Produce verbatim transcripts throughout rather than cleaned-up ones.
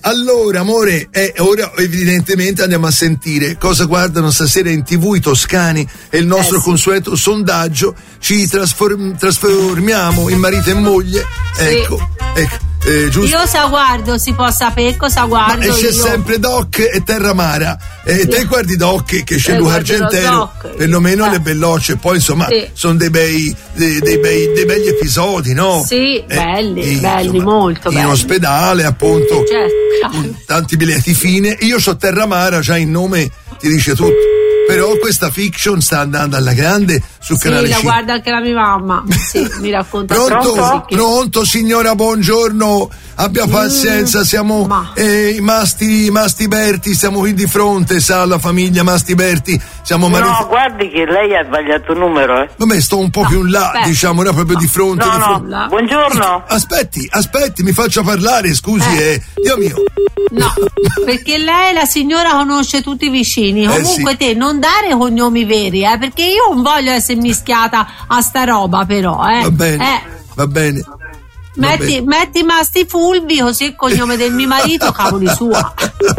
Allora, amore, eh, ora evidentemente andiamo a sentire cosa guardano stasera in tivù i toscani e il nostro eh sì. consueto sondaggio. Ci trasform- trasformiamo in marito e moglie. Sì. Ecco, ecco. Eh, giusto? Io sa guardo, si può sapere cosa guardo. Ma esce io. sempre Doc e Terramara. E eh, te guardi Doc che c'è eh, Luca Argentero, perlomeno eh. le bellocce, poi insomma sì. sono dei bei, dei, dei bei dei begli episodi, no? Sì, eh, belli, eh, belli, insomma, molto in belli. In ospedale, appunto, certo. tanti biglietti fine. Io so Terramara, già in nome ti dice tutto. Però questa fiction sta andando alla grande sul sì, canale la cinque. guarda anche la mia mamma. Sì, mi racconta. Pronto? Pronto? Pronto signora, buongiorno. Abbia pazienza, siamo Ma. eh, i Masti, i Masti Berti, siamo qui di fronte, sa, la famiglia Masti Berti. Siamo no, mariti... guardi che lei ha sbagliato il numero, eh. Vabbè, sto un po' no, più in là, aspetta. diciamo, era proprio no. di fronte. No, di no, fronte. buongiorno. Aspetti, aspetti, mi faccia parlare, scusi, eh. eh. Dio mio. No, perché lei, la signora, conosce tutti i vicini. Eh, Comunque sì. te non dare cognomi veri, eh, perché io non voglio essere mischiata a sta roba, però, eh. Va bene, Eh. va bene. Metti, metti Masti Fulvi, così il cognome del mio marito, cavoli sua.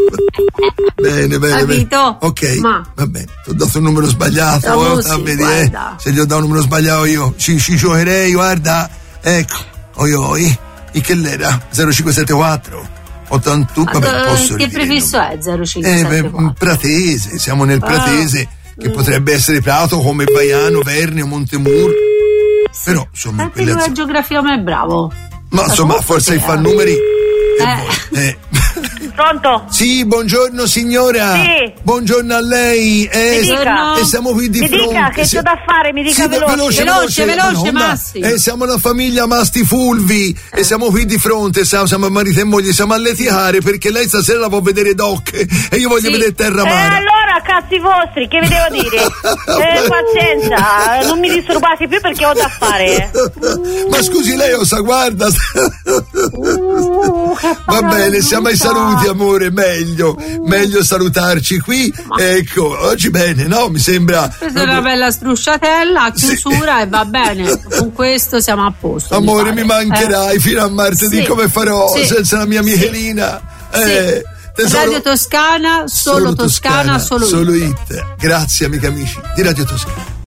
Bene, bene, Capito? bene. Ok, Ma. va bene. Ti ho dato un numero sbagliato. Oh, eh, sì, a vedere, eh. guarda. Se gli ho dato un numero sbagliato io ci, ci giocherei, guarda. Ecco, oi oi. E che l'era? zero cinque sette quattro ottantuno. Vabbè, Uh, posso che ridire, prefisso no? è zero cinque Eh, sette beh, quattro? Pratese, siamo nel Pratese, Ah. che potrebbe essere Prato come Baiano, Vernio, Montemur. Sì. Però, insomma, Senti, quelle lui a azioni- geografia ma è bravo. Ma insomma, comunque forse sì, fa eh. numeri. E Eh. voi, eh. Pronto? Sì, buongiorno signora. Sì. Buongiorno a lei. Eh, Mi dica. E siamo qui di Mi fronte. dica, che Si- c'ho da fare, mi dica Sì, veloce. Veloce, veloce, Madonna. Masti. Eh, siamo la famiglia Masti Fulvi e siamo qui di fronte, siamo, siamo marito e moglie, siamo a litigare perché lei stasera la può vedere Doc e io voglio Sì. vedere Eh, Terramara. allora, cazzi vostri, che vi devo dire? Eh, pazienza, non mi disturbate più perché ho da fare. Ma scusi, lei lo sa, guarda. Uh, che Va parola bene, siamo ai brutta. saluti, amore, meglio, meglio salutarci qui. Ecco, oggi bene, no? Mi sembra. Questa è una bella strusciatella a Sì. chiusura e va bene. Con questo siamo a posto. Amore, mi, pare. mancherai Eh. fino a martedì, Sì. come farò Sì. senza la mia Sì. Michelina? Eh, Sì. tesoro- Radio Toscana, solo, Toscana, solo solo hit. hit. Grazie, amici amici di Radio Toscana.